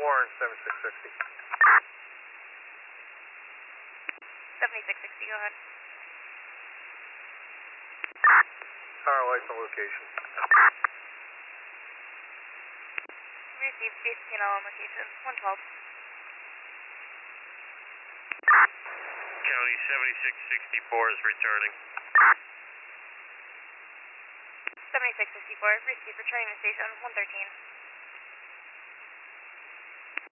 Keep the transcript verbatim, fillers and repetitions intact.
Warren, seventy-six sixty. seventy-six sixty, go ahead. Tower lights on location. Received base P and L on location, one twelve. County seventy-six sixty-four is returning. seventy-six sixty-four, received returning to station, one thirteen.